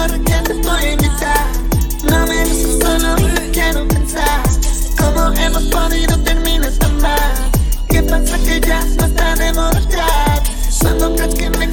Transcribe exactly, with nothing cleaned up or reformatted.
amor que te voy a invitar. No me gusta solo, quiero pensar cómo hemos podido terminar tan mal. ¿Qué pasa que ya no está de moda ya? Cuando crees que me